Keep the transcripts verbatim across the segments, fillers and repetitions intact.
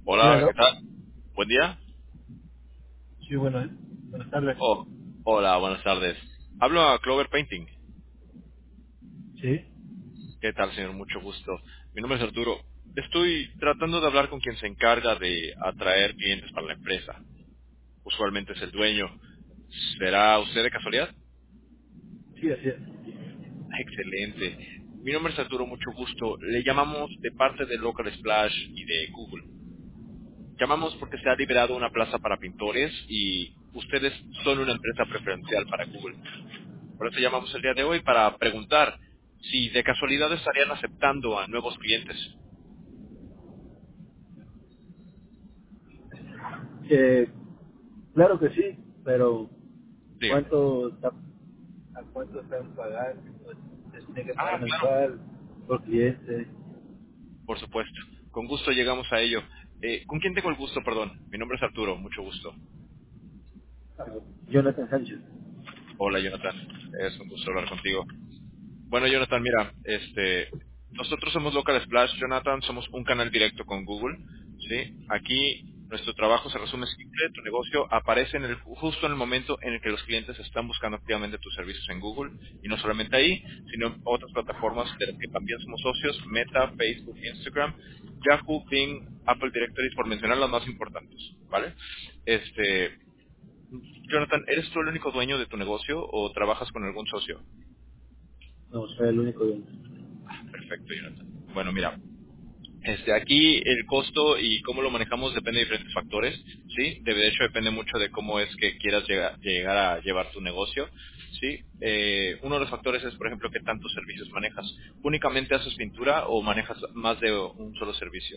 Sí, Hola, ¿qué aló. tal? Buen día. Sí, bueno, ¿eh? Buenas tardes. Oh, hola, buenas tardes. Hablo a Clover Painting. Sí, ¿Qué tal, señor? Mucho gusto. Mi nombre es Arturo. Estoy tratando de hablar con quien se encarga de atraer clientes para la empresa. Usualmente es el dueño. ¿Será usted de casualidad? sí, así es. Excelente. Mi nombre es Arturo, mucho gusto. Le llamamos de parte de Local Splash y de Google. Llamamos porque se ha liberado una plaza para pintores y ustedes son una empresa preferencial para Google. Por eso llamamos el día de hoy para preguntar si de casualidad estarían aceptando a nuevos clientes. Eh, claro que sí, pero Dígame. ¿cuánto está, ¿a cuánto están pagando? Pues, ¿se tiene que Ah, pagar claro. mensual por cliente? Por supuesto. Con gusto llegamos a ello. Eh, ¿Con quién tengo el gusto, perdón? Mi nombre es Arturo, mucho gusto. Ah, Jonathan Sánchez. Hola, Jonathan. Es un gusto hablar contigo. Bueno, Jonathan, mira, este, nosotros somos Local Splash, Jonathan, somos un canal directo con Google, ¿sí? Aquí nuestro trabajo se resume simple, tu negocio aparece en el, justo en el momento en el que los clientes están buscando activamente tus servicios en Google, y no solamente ahí, sino en otras plataformas de las que también somos socios, Meta, Facebook, Instagram, Yahoo, Bing, Apple Directories, por mencionar las más importantes, ¿vale? Este, Jonathan, ¿eres tú el único dueño de tu negocio o trabajas con algún socio? No, soy el único dueño. Perfecto, Jonathan. Bueno, mira, este, aquí el costo y cómo lo manejamos depende de diferentes factores, ¿sí? De de hecho depende mucho de cómo es que quieras llegar, llegar a llevar tu negocio, ¿sí? Eh, uno de los factores es, por ejemplo, qué tantos servicios manejas. ¿Únicamente haces pintura o manejas más de un solo servicio?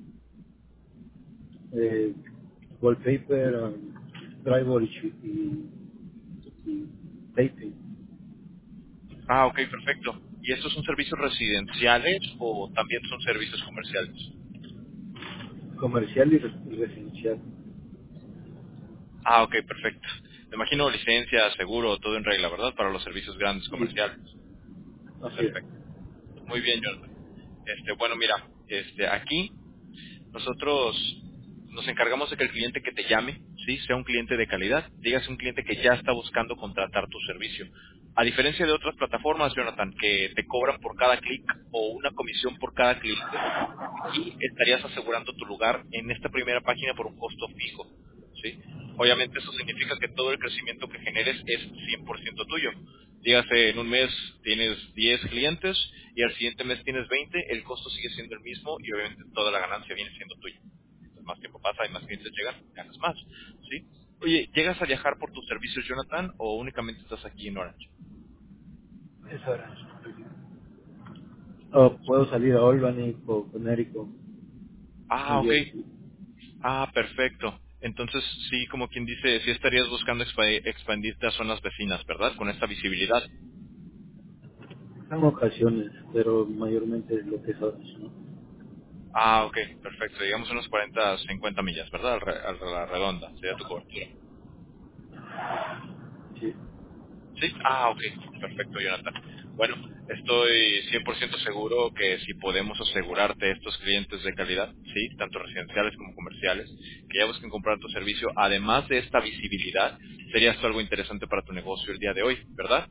Eh, wallpaper, um, drywall y, y, y taping. Ah, ok, perfecto. ¿Y estos son servicios residenciales o también son servicios comerciales? Comercial y, res- y residencial. Ah, ok, perfecto. Me imagino licencia, seguro, todo en regla, ¿verdad? Para los servicios grandes Sí, comerciales. así es. Perfecto. Muy bien, Jonathan. Este, bueno, mira, este, aquí nosotros nos encargamos de que el cliente que te llame, sí, sea un cliente de calidad, digas un cliente que ya está buscando contratar tu servicio. A diferencia de otras plataformas, Jonathan, que te cobran por cada clic o una comisión por cada cliente, aquí estarías asegurando tu lugar en esta primera página por un costo fijo, ¿sí? Obviamente eso significa que todo el crecimiento que generes es cien por ciento tuyo. Dígase, en un mes tienes diez clientes y al siguiente mes tienes veinte, el costo sigue siendo el mismo y obviamente toda la ganancia viene siendo tuya. Mientras más tiempo pasa y más clientes llegan, ganas más, ¿sí? Oye, ¿llegas a viajar por tus servicios, Jonathan, o únicamente estás aquí en Orange? Eso era. O puedo salir a Albany o Connecticut, Ah, New ok. Jersey. Ah, perfecto. Entonces, sí, como quien dice, sí estarías buscando expa- expandirte a zonas vecinas, ¿verdad? Con esta visibilidad. En ocasiones, pero mayormente lo que es Orange, ¿no? Ah, ok, perfecto. Digamos unos cuarenta, cincuenta millas, ¿verdad? Al re- a la redonda, sería tu cobertura. Sí. Sí. Ah, ok, perfecto, Jonathan. Bueno, estoy cien por ciento seguro que si podemos asegurarte estos clientes de calidad, sí, tanto residenciales como comerciales, que ya busquen comprar tu servicio, además de esta visibilidad, sería esto algo interesante para tu negocio el día de hoy, ¿verdad?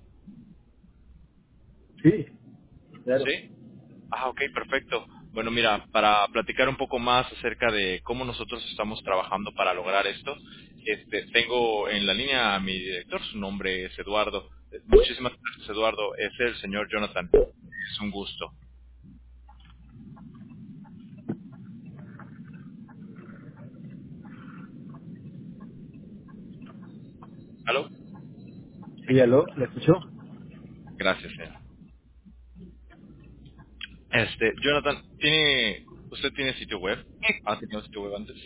Sí, claro. Sí. Ah, ok, perfecto. Bueno, mira, para platicar un poco más acerca de cómo nosotros estamos trabajando para lograr esto, este, tengo en la línea a mi director, su nombre es Eduardo. Eh, Muchísimas gracias, Eduardo. Es el señor Jonathan. Es un gusto. ¿Aló? Sí, aló, ¿me escuchó? Gracias, señor. Este, Jonathan, ¿tiene, ¿usted tiene sitio web? ¿Ha tenido sitio web antes?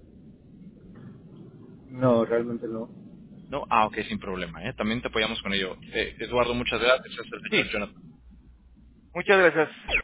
No, realmente no. No, ah, ok, sin problema, ¿eh? También te apoyamos con ello. Eh, Eduardo, muchas gracias. Es el Sí, señor Jonathan. muchas gracias.